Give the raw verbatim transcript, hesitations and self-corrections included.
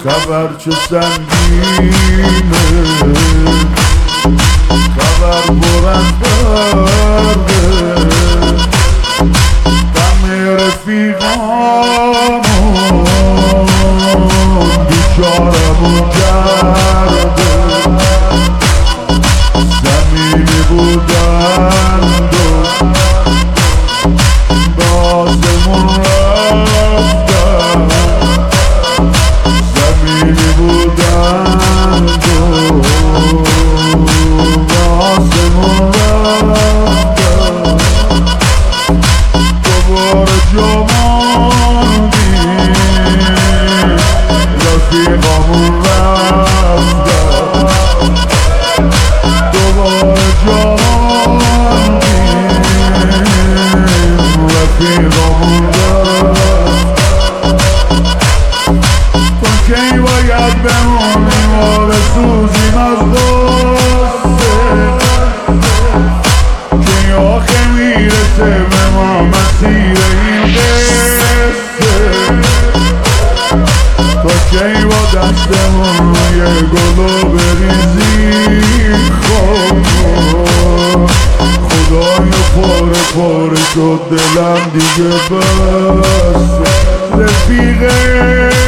خبر چه سنگینه، خبر پر از درده، غم رفیقامون بیچارمون کرده. زمینی بودند و بازمون رفتن، زمینی بودند و بازمون رفتن. دوباره جا ماندیم، رفیقامون رفتن. دوباره جا ماندیم، رفیقامون رفتن. تا کی باید بمونیم و بسوزیم از غصه، کی آخه میرسه به ما مسیر این قصه. تا کی با دستمون روی گلو بریزیم خب خدای پاره پاره شد دلم دیگه بس. رفیقه